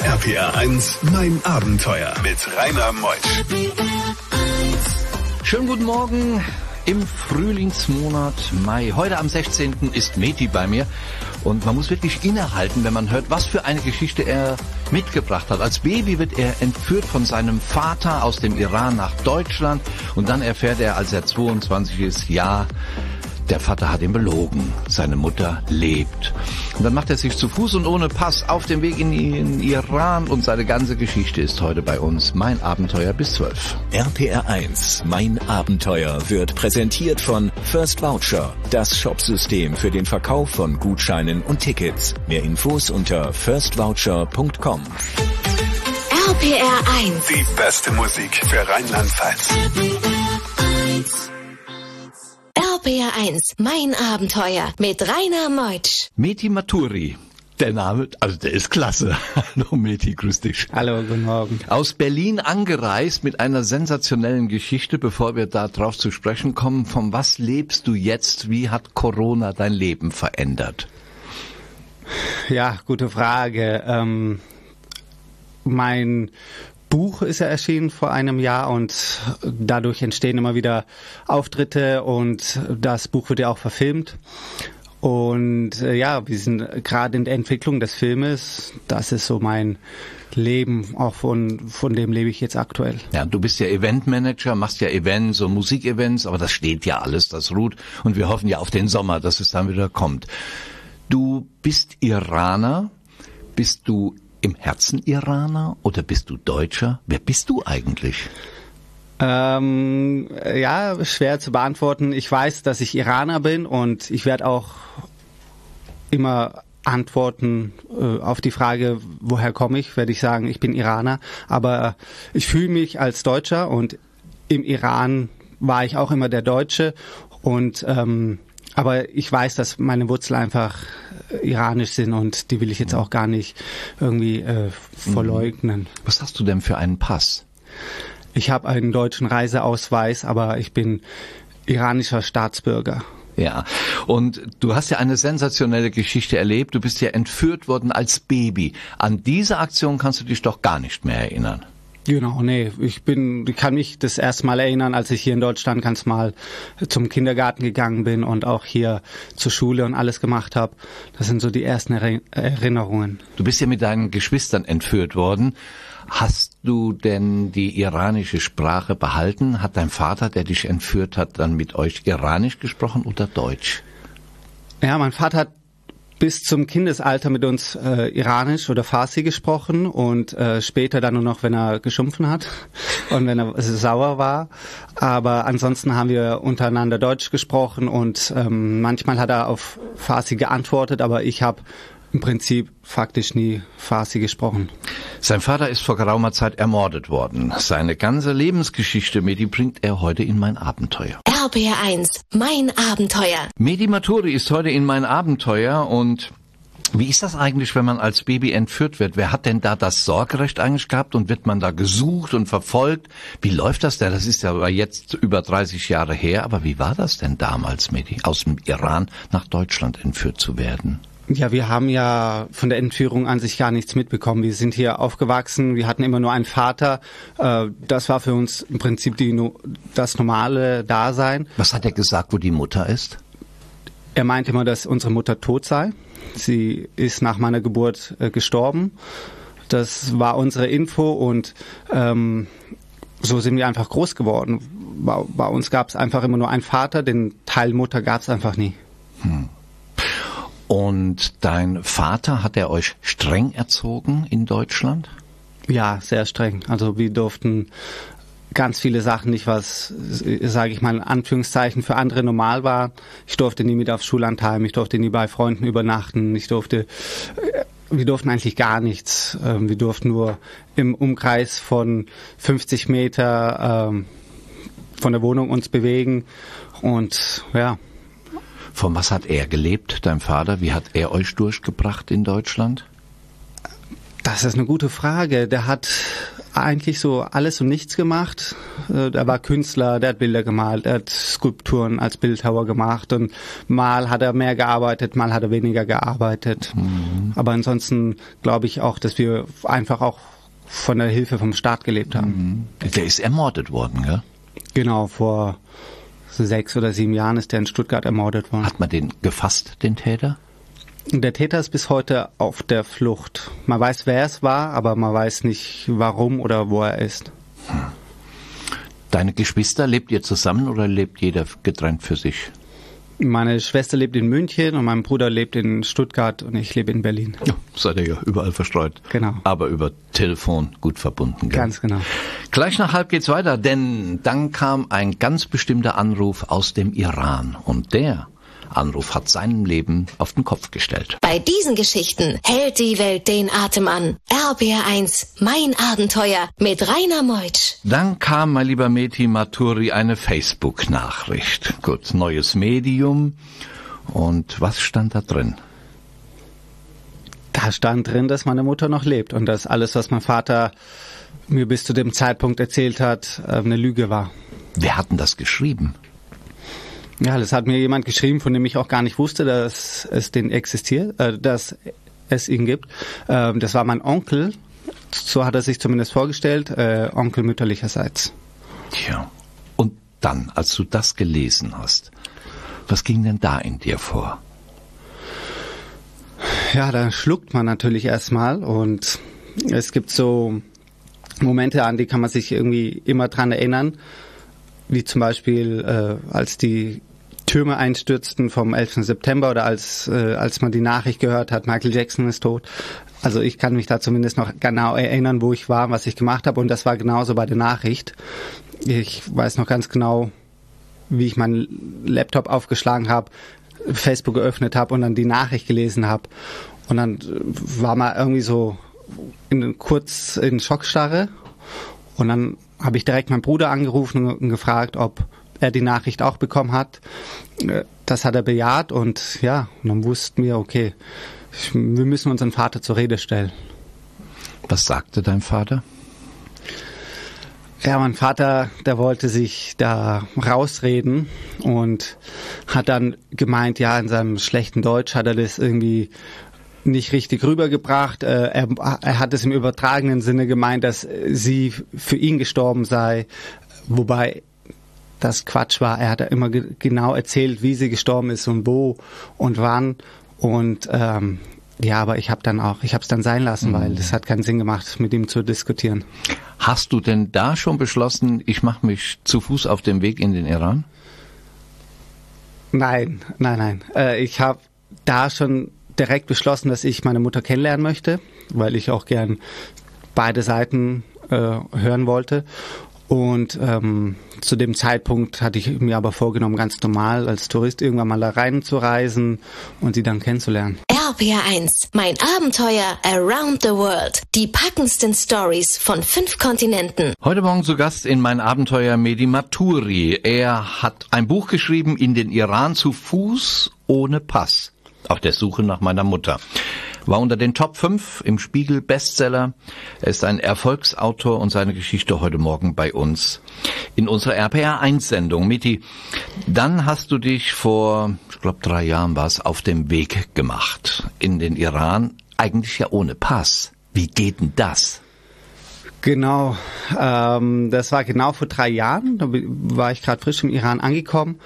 RPR 1, mein Abenteuer mit Rainer Meusch. Schönen guten Morgen im Frühlingsmonat Mai. Heute am 16. ist Meti bei mir und man muss wirklich innehalten, wenn man hört, was für eine Geschichte er mitgebracht hat. Als Baby wird er entführt von seinem Vater aus dem Iran nach Deutschland und dann erfährt er, als er 22 ist, ja, der Vater hat ihn belogen. Seine Mutter lebt. Und dann macht er sich zu Fuß und ohne Pass auf den Weg in den Iran und seine ganze Geschichte ist heute bei uns. Mein Abenteuer bis 12. RPR 1, mein Abenteuer wird präsentiert von First Voucher, das Shopsystem für den Verkauf von Gutscheinen und Tickets. Mehr Infos unter firstvoucher.com. RPR 1. Die beste Musik für Rheinland-Pfalz. RPR 1, mein Abenteuer mit Rainer Meutsch. Meti Maturi. Der Name, also der ist klasse. Hallo Meti, grüß dich. Hallo, guten Morgen. Aus Berlin angereist mit einer sensationellen Geschichte, bevor wir da drauf zu sprechen kommen. Von was lebst du jetzt? Wie hat Corona dein Leben verändert? Ja, gute Frage. Mein Buch ist ja erschienen vor einem Jahr und dadurch entstehen immer wieder Auftritte und das Buch wird ja auch verfilmt. Und ja, wir sind gerade in der Entwicklung des Filmes. Das ist so mein Leben, auch von dem lebe ich jetzt aktuell. Ja, du bist ja Eventmanager, machst ja Events und Musikevents, aber das steht ja alles, das ruht. Und wir hoffen ja auf den Sommer, dass es dann wieder kommt. Du bist Iraner, bist du im Herzen Iraner oder bist du Deutscher? Wer bist du eigentlich? Ja, schwer zu beantworten. Ich weiß, dass ich Iraner bin und ich werde auch immer antworten auf die Frage, woher komme ich, werde ich sagen, ich bin Iraner. Aber ich fühle mich als Deutscher und im Iran war ich auch immer der Deutsche und aber ich weiß, dass meine Wurzeln einfach iranisch sind und die will ich jetzt auch gar nicht irgendwie verleugnen. Was hast du denn für einen Pass? Ich habe einen deutschen Reiseausweis, aber ich bin iranischer Staatsbürger. Ja, und du hast ja eine sensationelle Geschichte erlebt. Du bist ja entführt worden als Baby. An diese Aktion kannst du dich doch gar nicht mehr erinnern. Genau, nee, ich kann mich das erste Mal erinnern, als ich hier in Deutschland ganz mal zum Kindergarten gegangen bin und auch hier zur Schule und alles gemacht habe. Das sind so die ersten Erinnerungen. Du bist ja mit deinen Geschwistern entführt worden. Hast du denn die iranische Sprache behalten? Hat dein Vater, der dich entführt hat, dann mit euch Iranisch gesprochen oder Deutsch? Ja, mein Vater hat bis zum Kindesalter mit uns Iranisch oder Farsi gesprochen und später dann nur noch, wenn er geschumpfen hat und wenn er sauer war. Aber ansonsten haben wir untereinander Deutsch gesprochen und manchmal hat er auf Farsi geantwortet, aber ich habe im Prinzip faktisch nie Farsi gesprochen. Sein Vater ist vor geraumer Zeit ermordet worden. Seine ganze Lebensgeschichte, Meti, bringt er heute in mein Abenteuer. RPR 1, mein Abenteuer. Meti Maturi ist heute in mein Abenteuer und wie ist das eigentlich, wenn man als Baby entführt wird? Wer hat denn da das Sorgerecht eigentlich gehabt und wird man da gesucht und verfolgt? Wie läuft das denn? Das ist ja jetzt über 30 Jahre her, aber wie war das denn damals, Meti, aus dem Iran nach Deutschland entführt zu werden? Ja, wir haben ja von der Entführung an sich gar nichts mitbekommen. Wir sind hier aufgewachsen, wir hatten immer nur einen Vater. Das war für uns im Prinzip das normale Dasein. Was hat er gesagt, wo die Mutter ist? Er meinte immer, dass unsere Mutter tot sei. Sie ist nach meiner Geburt gestorben. Das war unsere Info und so sind wir einfach groß geworden. Bei uns gab es einfach immer nur einen Vater, den Teil Mutter gab es einfach nie. Und dein Vater, hat er euch streng erzogen in Deutschland? Ja, sehr streng. Also wir durften ganz viele Sachen nicht, was, sage ich mal in Anführungszeichen, für andere normal war. Ich durfte nie mit aufs Schullandheim, ich durfte nie bei Freunden übernachten, wir durften eigentlich gar nichts. Wir durften nur im Umkreis von 50 Meter von der Wohnung uns bewegen und ja. Von was hat er gelebt, dein Vater? Wie hat er euch durchgebracht in Deutschland? Das ist eine gute Frage. Der hat eigentlich so alles und nichts gemacht. Er war Künstler, der hat Bilder gemalt, er hat Skulpturen als Bildhauer gemacht und mal hat er mehr gearbeitet, mal hat er weniger gearbeitet. Aber ansonsten glaube ich auch, dass wir einfach auch von der Hilfe vom Staat gelebt haben. Der ist ermordet worden, gell? Genau, vor 6 oder 7 Jahren ist der in Stuttgart ermordet worden. Hat man den gefasst, den Täter? Der Täter ist bis heute auf der Flucht. Man weiß, wer es war, aber man weiß nicht, warum oder wo er ist. Deine Geschwister, lebt ihr zusammen oder lebt jeder getrennt für sich? Meine Schwester lebt in München und mein Bruder lebt in Stuttgart und ich lebe in Berlin. Ja, seid ihr ja überall verstreut. Genau. Aber über Telefon gut verbunden, gell? Ganz genau. Gleich nach 12:30 geht's weiter, denn dann kam ein ganz bestimmter Anruf aus dem Iran und der Anruf hat seinem Leben auf den Kopf gestellt. Bei diesen Geschichten hält die Welt den Atem an. RBR1, mein Abenteuer mit Rainer Meutsch. Dann kam, mein lieber Meti Maturi, eine Facebook-Nachricht. Gut, neues Medium. Und was stand da drin? Da stand drin, dass meine Mutter noch lebt und dass alles, was mein Vater mir bis zu dem Zeitpunkt erzählt hat, eine Lüge war. Wer hat denn das geschrieben? Ja, das hat mir jemand geschrieben, von dem ich auch gar nicht wusste, dass es den existiert, dass es ihn gibt. Das war mein Onkel, so hat er sich zumindest vorgestellt, Onkel mütterlicherseits. Tja, und dann, als du das gelesen hast, was ging denn da in dir vor? Ja, da schluckt man natürlich erstmal und es gibt so Momente, an die kann man sich irgendwie immer dran erinnern, wie zum Beispiel als die Türme einstürzten vom 11. September oder als man die Nachricht gehört hat, Michael Jackson ist tot. Also ich kann mich da zumindest noch genau erinnern, wo ich war, was ich gemacht habe und das war genauso bei der Nachricht. Ich weiß noch ganz genau, wie ich meinen Laptop aufgeschlagen habe, Facebook geöffnet habe und dann die Nachricht gelesen habe und dann war man irgendwie so kurz in Schockstarre und dann habe ich direkt meinen Bruder angerufen und gefragt, ob er die Nachricht auch bekommen hat. Das hat er bejaht und ja, und dann wussten wir, okay, wir müssen unseren Vater zur Rede stellen. Was sagte dein Vater? Ja, mein Vater, der wollte sich da rausreden und hat dann gemeint, ja, in seinem schlechten Deutsch hat er das irgendwie nicht richtig rübergebracht. Er hat es im übertragenen Sinne gemeint, dass sie für ihn gestorben sei, wobei das Quatsch war. Er hat ja immer genau erzählt, wie sie gestorben ist und wo und wann. Und ja, aber ich habe es dann sein lassen, weil es hat keinen Sinn gemacht, mit ihm zu diskutieren. Hast du denn da schon beschlossen, ich mache mich zu Fuß auf den Weg in den Iran? Nein. Ich habe da schon direkt beschlossen, dass ich meine Mutter kennenlernen möchte, weil ich auch gern beide Seiten hören wollte. Und zu dem Zeitpunkt hatte ich mir aber vorgenommen, ganz normal als Tourist irgendwann mal da reinzureisen und sie dann kennenzulernen. RBR1, mein Abenteuer around the world. Die packendsten Stories von 5 Kontinenten. Heute Morgen zu Gast in mein Abenteuer Mehdi Maturi. Er hat ein Buch geschrieben, in den Iran zu Fuß ohne Pass. Auf der Suche nach meiner Mutter. War unter den Top 5 im Spiegel Bestseller. Er ist ein Erfolgsautor und seine Geschichte heute Morgen bei uns in unserer RPR1-Sendung. Mehdi, dann hast du dich vor, ich glaube 3 Jahren war es, auf dem Weg gemacht in den Iran. Eigentlich ja ohne Pass. Wie geht denn das? Genau, das war genau vor 3 Jahren. Da war ich gerade frisch im Iran angekommen.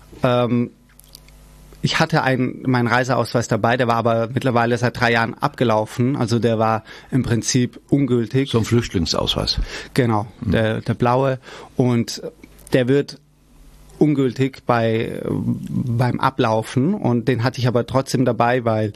Ich hatte meinen Reiseausweis dabei, der war aber mittlerweile seit 3 Jahren abgelaufen. Also der war im Prinzip ungültig. So ein Flüchtlingsausweis. Genau, der blaue. Und der wird ungültig beim Ablaufen. Und den hatte ich aber trotzdem dabei, weil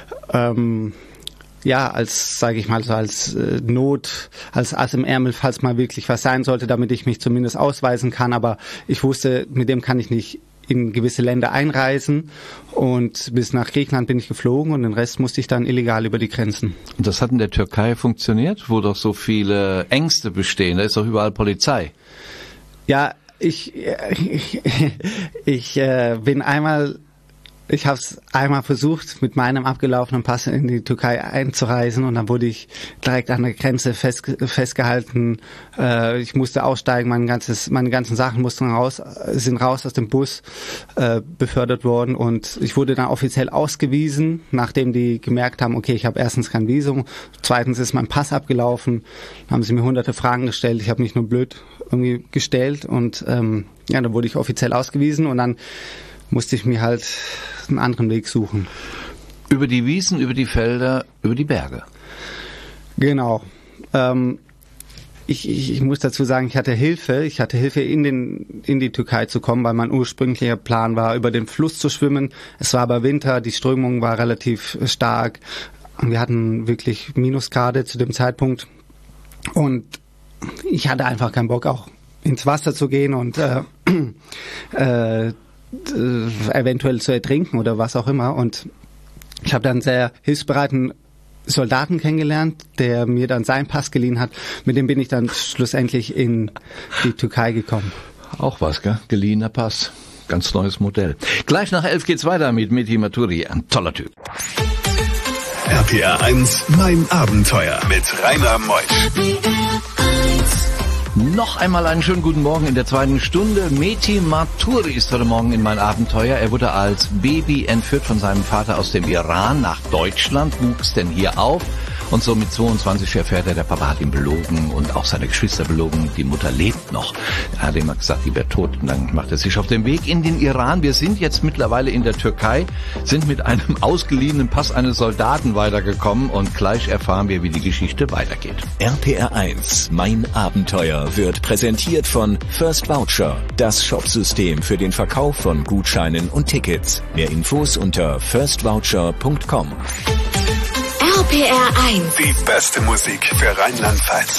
als, sage ich mal, so als Not, als Ass im Ärmel, falls mal wirklich was sein sollte, damit ich mich zumindest ausweisen kann. Aber ich wusste, mit dem kann ich nicht in gewisse Länder einreisen und bis nach Griechenland bin ich geflogen und den Rest musste ich dann illegal über die Grenzen. Und das hat in der Türkei funktioniert, wo doch so viele Ängste bestehen, da ist doch überall Polizei. Ja, ich bin einmal Ich habe es einmal versucht, mit meinem abgelaufenen Pass in die Türkei einzureisen und dann wurde ich direkt an der Grenze festgehalten. Ich musste aussteigen, meine ganzen Sachen sind raus aus dem Bus befördert worden und ich wurde dann offiziell ausgewiesen, nachdem die gemerkt haben, okay, ich habe erstens kein Visum, zweitens ist mein Pass abgelaufen, dann haben sie mir hunderte Fragen gestellt, ich habe mich nur blöd irgendwie gestellt und dann wurde ich offiziell ausgewiesen und dann musste ich mir halt einen anderen Weg suchen. Über die Wiesen, über die Felder, über die Berge. Genau. Ich muss dazu sagen, ich hatte Hilfe in die Türkei zu kommen, weil mein ursprünglicher Plan war, über den Fluss zu schwimmen. Es war aber Winter, die Strömung war relativ stark. Wir hatten wirklich Minusgrade zu dem Zeitpunkt. Und ich hatte einfach keinen Bock, auch ins Wasser zu gehen und eventuell zu ertrinken oder was auch immer. Und ich habe dann einen sehr hilfsbereiten Soldaten kennengelernt, der mir dann seinen Pass geliehen hat. Mit dem bin ich dann schlussendlich in die Türkei gekommen. Auch was, gell? Geliehener Pass. Ganz neues Modell. Gleich nach 11 geht's weiter mit Mehdi Maturi. Ein toller Typ. RPR 1, mein Abenteuer mit Rainer Meusch. Noch einmal einen schönen guten Morgen in der zweiten Stunde. Mehdi Maturi ist heute Morgen in mein Abenteuer. Er wurde als Baby entführt von seinem Vater aus dem Iran nach Deutschland, wuchs denn hier auf. Und so mit 22 erfährt er, der Papa hat ihn belogen und auch seine Geschwister belogen. Die Mutter lebt noch. Er hat ihm gesagt, die wäre tot. Und dann macht er sich auf den Weg in den Iran. Wir sind jetzt mittlerweile in der Türkei, sind mit einem ausgeliehenen Pass eines Soldaten weitergekommen. Und gleich erfahren wir, wie die Geschichte weitergeht. RPR 1, mein Abenteuer, wird präsentiert von First Voucher, das Shopsystem für den Verkauf von Gutscheinen und Tickets. Mehr Infos unter firstvoucher.com. RPR 1. Die beste Musik für Rheinland-Pfalz.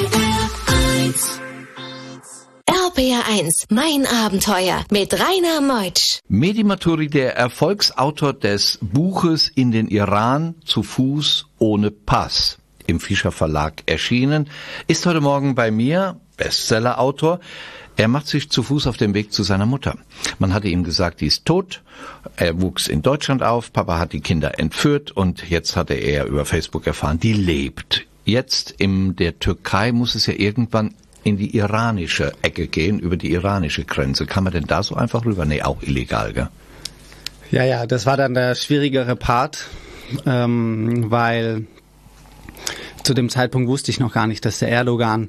RPR 1, mein Abenteuer mit Rainer Meutsch. Mehdi Maturi, der Erfolgsautor des Buches In den Iran zu Fuß ohne Pass, im Fischer Verlag erschienen, ist heute Morgen bei mir, Bestsellerautor. Er macht sich zu Fuß auf den Weg zu seiner Mutter. Man hatte ihm gesagt, die ist tot. Er wuchs in Deutschland auf. Papa hat die Kinder entführt und jetzt hatte er über Facebook erfahren, die lebt. Jetzt in der Türkei muss es ja irgendwann in die iranische Ecke gehen, über die iranische Grenze. Kann man denn da so einfach rüber? Nee, auch illegal, gell? Ja, das war dann der schwierigere Part, weil zu dem Zeitpunkt wusste ich noch gar nicht, dass der Erdogan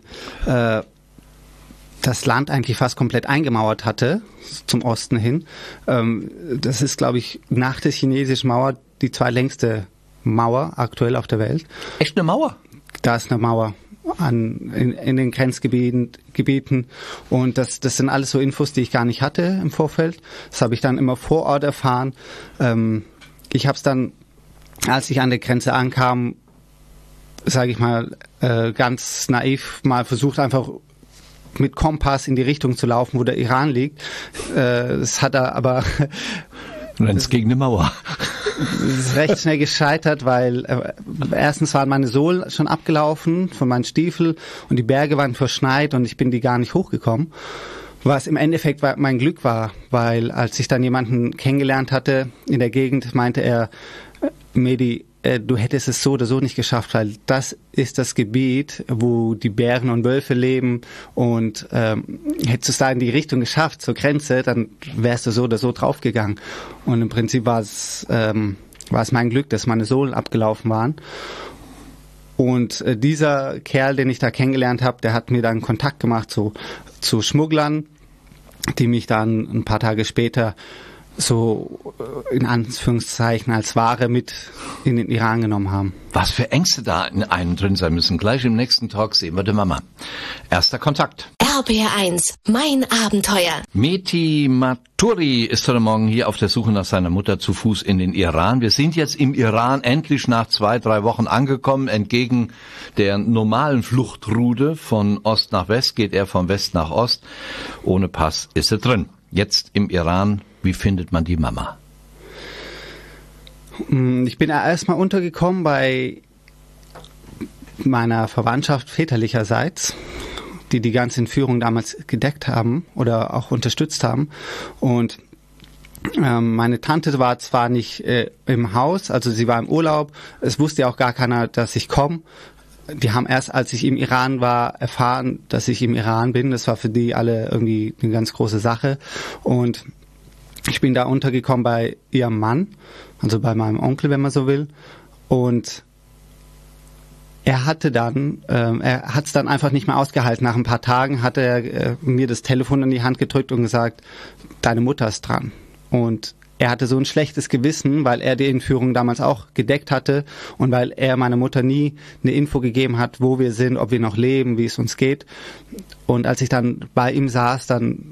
das Land eigentlich fast komplett eingemauert hatte, zum Osten hin. Das ist, glaube ich, nach der chinesischen Mauer die zweitlängste Mauer aktuell auf der Welt. Echt eine Mauer? Da ist eine Mauer in den Grenzgebieten und das sind alles so Infos, die ich gar nicht hatte im Vorfeld. Das habe ich dann immer vor Ort erfahren. Ich habe es dann, als ich an der Grenze ankam, sage ich mal, ganz naiv mal versucht, einfach mit Kompass in die Richtung zu laufen, wo der Iran liegt. Das hat er aber... Und dann ist gegen eine Mauer. Es ist recht schnell gescheitert, weil erstens waren meine Sohlen schon abgelaufen von meinen Stiefeln und die Berge waren verschneit und ich bin die gar nicht hochgekommen. Was im Endeffekt mein Glück war, weil als ich dann jemanden kennengelernt hatte in der Gegend, meinte er, Mehdi, du hättest es so oder so nicht geschafft, weil das ist das Gebiet, wo die Bären und Wölfe leben und hättest du es da in die Richtung geschafft, zur Grenze, dann wärst du so oder so draufgegangen. Und im Prinzip war es mein Glück, dass meine Sohlen abgelaufen waren. Und dieser Kerl, den ich da kennengelernt habe, der hat mir dann Kontakt gemacht zu Schmugglern, die mich dann ein paar Tage später so in Anführungszeichen als Ware mit in den Iran genommen haben. Was für Ängste da in einem drin sein müssen. Gleich im nächsten Talk sehen wir die Mama. Erster Kontakt. RPR 1, mein Abenteuer. Mehdi Maturi ist heute Morgen hier auf der Suche nach seiner Mutter zu Fuß in den Iran. Wir sind jetzt im Iran endlich nach 2-3 Wochen angekommen. Entgegen der normalen Fluchtroute von Ost nach West geht er von West nach Ost. Ohne Pass ist er drin. Jetzt im Iran. Wie findet man die Mama? Ich bin erstmal untergekommen bei meiner Verwandtschaft väterlicherseits, die ganze Entführung damals gedeckt haben oder auch unterstützt haben. Und Meine Tante war zwar nicht im Haus, also sie war im Urlaub. Es wusste ja auch gar keiner, dass ich komme. Die haben erst, als ich im Iran war, erfahren, dass ich im Iran bin. Das war für die alle irgendwie eine ganz große Sache. Und ich bin da untergekommen bei ihrem Mann, also bei meinem Onkel, wenn man so will. Und er hat es dann einfach nicht mehr ausgehalten. Nach ein paar Tagen hat er mir das Telefon in die Hand gedrückt und gesagt, deine Mutter ist dran. Und er hatte so ein schlechtes Gewissen, weil er die Entführung damals auch gedeckt hatte und weil er meiner Mutter nie eine Info gegeben hat, wo wir sind, ob wir noch leben, wie es uns geht. Und als ich dann bei ihm saß,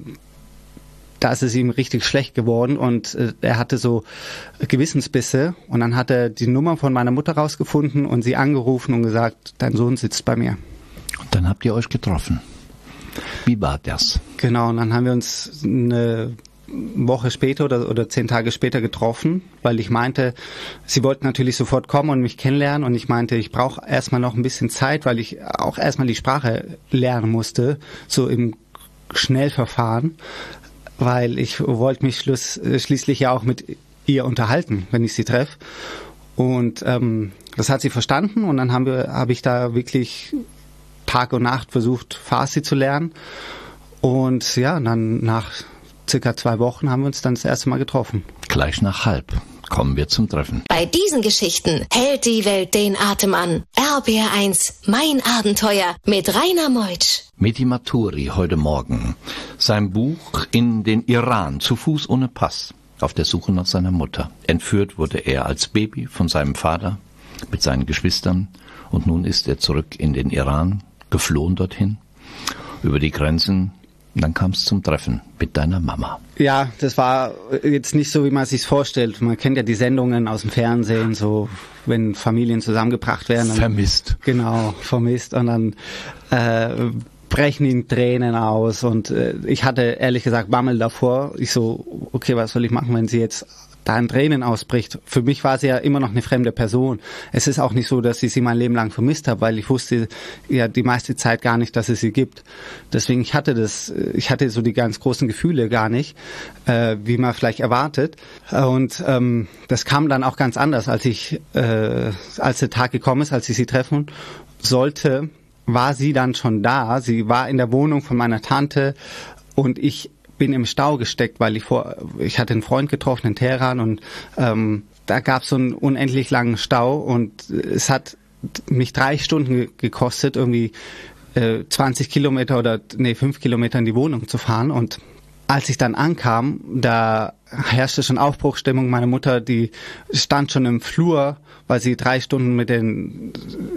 da ist es ihm richtig schlecht geworden und er hatte so Gewissensbisse. Und dann hat er die Nummer von meiner Mutter rausgefunden und sie angerufen und gesagt, dein Sohn sitzt bei mir. Und dann habt ihr euch getroffen. Wie war das? Genau, und dann haben wir uns eine Woche später oder 10 Tage später getroffen, weil ich meinte, sie wollten natürlich sofort kommen und mich kennenlernen und ich meinte, ich brauche erstmal noch ein bisschen Zeit, weil ich auch erstmal die Sprache lernen musste, so im Schnellverfahren, weil ich wollte mich schließlich ja auch mit ihr unterhalten, wenn ich sie treffe. Und das hat sie verstanden und dann habe ich da wirklich Tag und Nacht versucht, Farsi zu lernen. Und ja, dann nach circa 2 Wochen haben wir uns dann das erste Mal getroffen. Gleich nach 1:30 kommen wir zum Treffen. Bei diesen Geschichten hält die Welt den Atem an. RBR1, mein Abenteuer mit Rainer Meutsch. Mehdi Maturi heute Morgen. Sein Buch In den Iran, zu Fuß ohne Pass, auf der Suche nach seiner Mutter. Entführt wurde er als Baby von seinem Vater mit seinen Geschwistern und nun ist er zurück in den Iran, geflohen dorthin, über die Grenzen. Und dann kam es zum Treffen mit deiner Mama. Ja, das war jetzt nicht so, wie man es sich vorstellt. Man kennt ja die Sendungen aus dem Fernsehen, so wenn Familien zusammengebracht werden. Vermisst. Genau, vermisst. Und dann brechen ihnen Tränen aus. Und ich hatte ehrlich gesagt Bammel davor. Ich so, okay, was soll ich machen, wenn sie jetzt da in Tränen ausbricht? Für mich war sie ja immer noch eine fremde Person. Es ist auch nicht so, dass ich sie mein Leben lang vermisst habe, weil ich wusste ja die meiste Zeit gar nicht, dass es sie gibt. Deswegen, ich hatte so die ganz großen Gefühle gar nicht, wie man vielleicht erwartet. Und das kam dann auch ganz anders, als der Tag gekommen ist, als ich sie treffen sollte, war sie dann schon da. Sie war in der Wohnung von meiner Tante und ich bin im Stau gesteckt, weil ich hatte einen Freund getroffen in Teheran und da gab es so einen unendlich langen Stau und es hat mich 3 Stunden gekostet, irgendwie 20 Kilometer 5 Kilometer in die Wohnung zu fahren. Und als ich dann ankam, da herrschte schon Aufbruchsstimmung. Meine Mutter, die stand schon im Flur, weil sie 3 Stunden mit den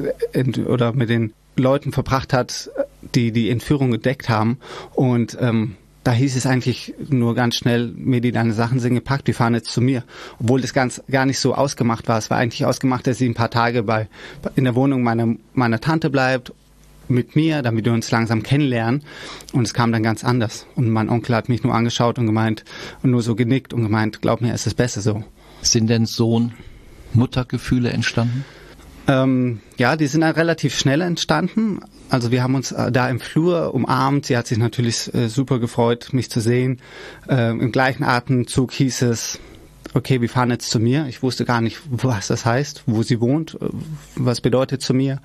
Leuten verbracht hat, die Entführung gedeckt haben. Und da hieß es eigentlich nur ganz schnell, Mehdi, deine Sachen sind gepackt, wir fahren jetzt zu mir. Obwohl das gar nicht so ausgemacht war. Es war eigentlich ausgemacht, dass sie ein paar Tage in der Wohnung meiner Tante bleibt, mit mir, damit wir uns langsam kennenlernen. Und es kam dann ganz anders. Und mein Onkel hat mich nur angeschaut und gemeint, und nur so genickt und gemeint, glaub mir, es ist besser so. Sind denn Sohn-Mutter-Gefühle entstanden? Ja, die sind dann relativ schnell entstanden. Also wir haben uns da im Flur umarmt. Sie hat sich natürlich super gefreut, mich zu sehen. Im gleichen Atemzug hieß es, okay, wir fahren jetzt zu mir. Ich wusste gar nicht, was das heißt, wo sie wohnt, was bedeutet zu mir.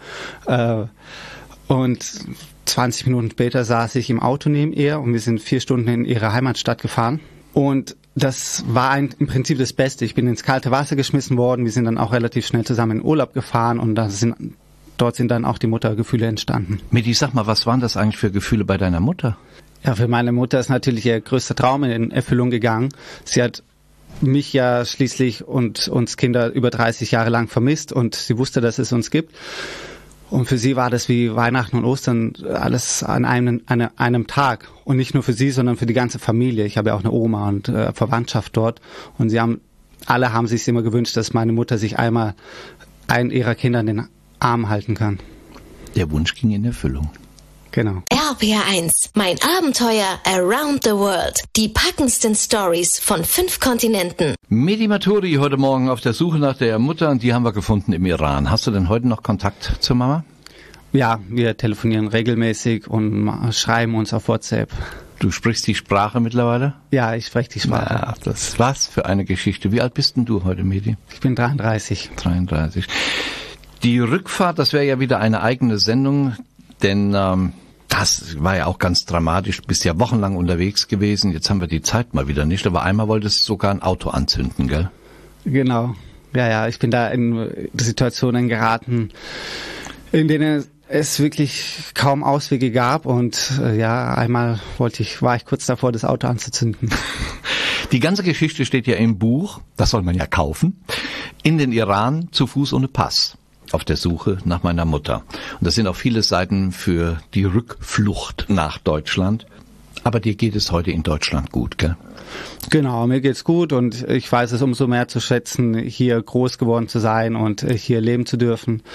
Und 20 Minuten später saß ich im Auto neben ihr und wir sind 4 Stunden in ihre Heimatstadt gefahren. Und das war im Prinzip das Beste. Ich bin ins kalte Wasser geschmissen worden. Wir sind dann auch relativ schnell zusammen in Urlaub gefahren und dort sind dann auch die Muttergefühle entstanden. Mehdi, sag mal, was waren das eigentlich für Gefühle bei deiner Mutter? Ja, für meine Mutter ist natürlich ihr größter Traum in Erfüllung gegangen. Sie hat mich ja schließlich und uns Kinder über 30 Jahre lang vermisst und sie wusste, dass es uns gibt. Und für sie war das wie Weihnachten und Ostern alles an einem Tag. Und nicht nur für sie, sondern für die ganze Familie. Ich habe ja auch eine Oma und Verwandtschaft dort. Und alle haben sich immer gewünscht, dass meine Mutter sich einmal einen ihrer Kinder in den Arm halten kann. Der Wunsch ging in Erfüllung. Genau. RBR1, mein Abenteuer around the world. Die packendsten Stories von 5 Kontinenten. Mehdi Maturi heute Morgen auf der Suche nach der Mutter und die haben wir gefunden im Iran. Hast du denn heute noch Kontakt zur Mama? Ja, wir telefonieren regelmäßig und schreiben uns auf WhatsApp. Du sprichst die Sprache mittlerweile? Ja, ich spreche die Sprache. Ja, das was für eine Geschichte. Wie alt bist denn du heute, Mehdi? Ich bin 33. 33. Die Rückfahrt, das wäre ja wieder eine eigene Sendung, denn das war ja auch ganz dramatisch. Du bist ja wochenlang unterwegs gewesen. Jetzt haben wir die Zeit mal wieder nicht. Aber einmal wolltest du sogar ein Auto anzünden, gell? Genau. Ja, ich bin da in Situationen geraten, in denen es wirklich kaum Auswege gab. Und einmal war ich kurz davor, das Auto anzuzünden. Die ganze Geschichte steht ja im Buch, das soll man ja kaufen, in den Iran zu Fuß ohne Pass. Auf der Suche nach meiner Mutter. Und das sind auch viele Seiten für die Rückflucht nach Deutschland. Aber dir geht es heute in Deutschland gut, gell? Genau, mir geht's gut und ich weiß es umso mehr zu schätzen, hier groß geworden zu sein und hier leben zu dürfen.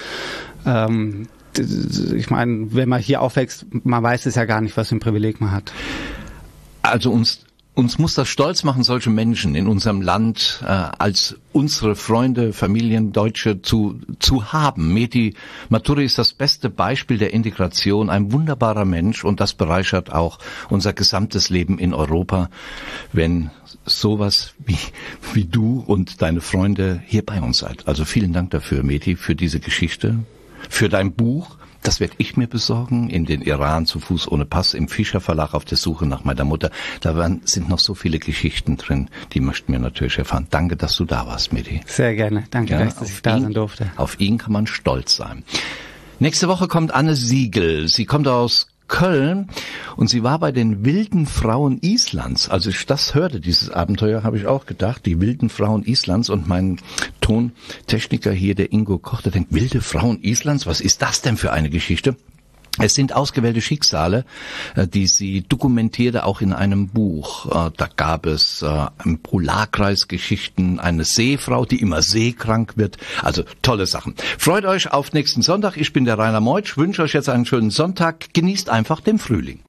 Ich meine, wenn man hier aufwächst, man weiß es ja gar nicht, was für ein Privileg man hat. Also uns muss das stolz machen, solche Menschen in unserem Land als unsere Freunde, Familien, Deutsche zu haben. Mehdi Maturi ist das beste Beispiel der Integration, ein wunderbarer Mensch und das bereichert auch unser gesamtes Leben in Europa, wenn sowas wie du und deine Freunde hier bei uns seid. Also vielen Dank dafür, Mehdi, für diese Geschichte, für dein Buch. Das werde ich mir besorgen, in den Iran zu Fuß ohne Pass, im Fischer Verlag auf der Suche nach meiner Mutter. Da sind noch so viele Geschichten drin, die möchten wir natürlich erfahren. Danke, dass du da warst, Mehdi. Sehr gerne. Danke, dass ich da sein durfte. Auf ihn kann man stolz sein. Nächste Woche kommt Anne Siegel. Sie kommt aus Köln und sie war bei den wilden Frauen Islands. Als ich das hörte, dieses Abenteuer, habe ich auch gedacht, die wilden Frauen Islands, und mein Tontechniker hier, der Ingo Koch, der denkt, wilde Frauen Islands, was ist das denn für eine Geschichte? Es sind ausgewählte Schicksale, die sie dokumentierte, auch in einem Buch. Da gab es im Polarkreis Geschichten, eine Seefrau, die immer seekrank wird. Also tolle Sachen. Freut euch auf nächsten Sonntag. Ich bin der Rainer Meutsch, wünsche euch jetzt einen schönen Sonntag. Genießt einfach den Frühling.